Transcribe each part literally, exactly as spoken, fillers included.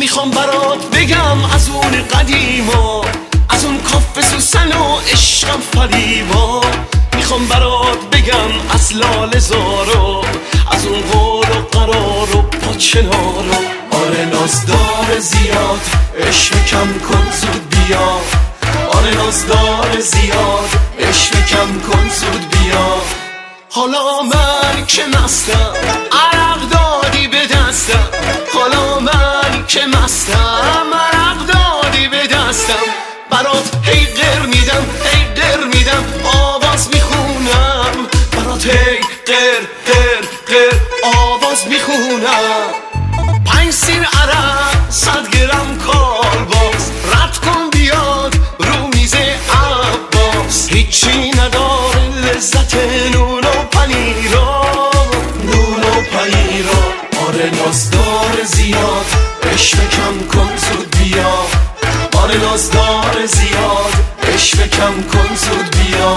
میخوام برات بگم از اون قدیما، از اون کاف سوسن و عشقم فریبا. میخوام برات بگم از لاله زارو، از اون قول و قرار و پاچنارو. آره نازدار زیاد عشق کم کن زود بیا، آره نازدار زیاد عشق کم کن زود بیا. حالا من که مستم عرق دادی به دستم، حالا من که مستم عرق دادی به دستم. برات هی قر میدم هی قر میدم آواز میخونم، برات هی قر قر قر آواز میخونم. پنج سیر عرق صد گرم کالباس، رد کن بیاد رو میز عباس. هیچی نداره لذت نون و پنیرا، نون و پنیرا. آره نازدار زیاد عشق کم کن زود بیا، آره نازدار زیاد عشق کم کن زود بیا.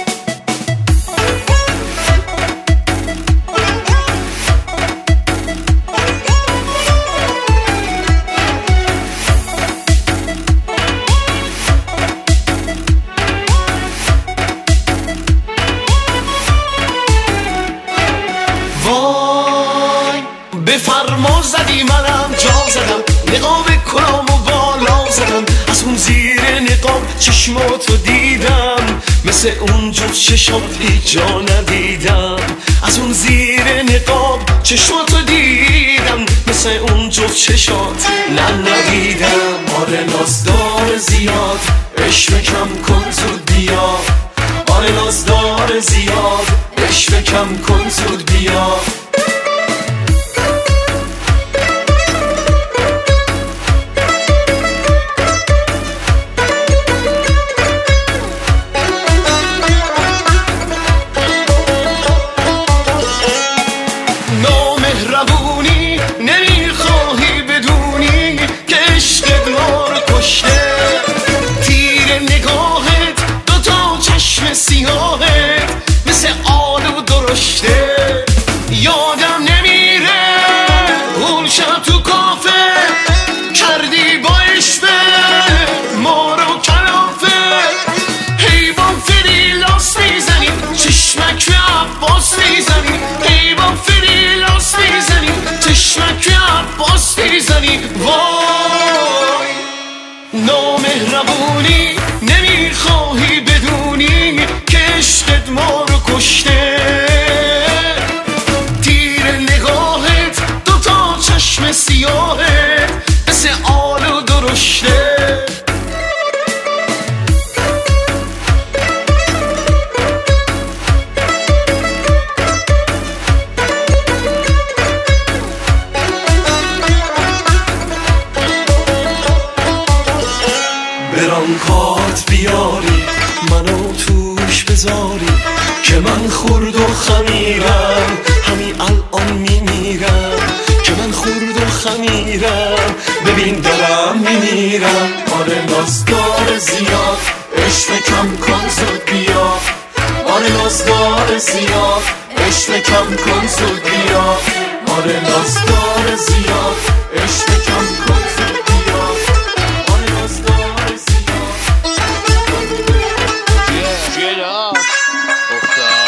وای بفرما زدی منم جا زدم، نقاب کنام و بالا زدم. از اون زیر نقاب چشماتو دیدم، مثل اون جفت چشمات هیچ جا ندیدم. از اون زیر نقاب چشماتو دیدم، مثل اون جفت چشمات نه ندیدم. آره نازدار زیاد عشق کم کن زود بیا، آره نازدار زیاد عشق کم کن زود بیا. نامهربونی نمیخواهی بدونی که عشقت ما رو کشته. تیر نگاهت دوتا چشم سیاهت مثل آلو درشته. یادم نمیره اون شب تو کافه کردی با عشقه ما رو کلافه. حیوان فریلاس میزنی چشمک به عباس میزنی، حیوان فریلاس میزنی چشمک به عباس میزنی. وای نامهربونی نمیخواهی بدونی که عشقت ما رو کشته. تیر نگاهت دوتا چشم سیاهت مثل آلو درشته. برانکات بیاری منو توش بذاری که من خورد و خمیرم، همین الان میمیرم که من خورد و خمیرم. ببین دارم میمیرم. آره نازدار زیاد عشق کم کن زود بیا، آره نازدار زیاد عشق کم کن زود بیا، آره نازدار زیاد عشق کم کن زود بیا، آره نازدار زیاد. Yeah, get up.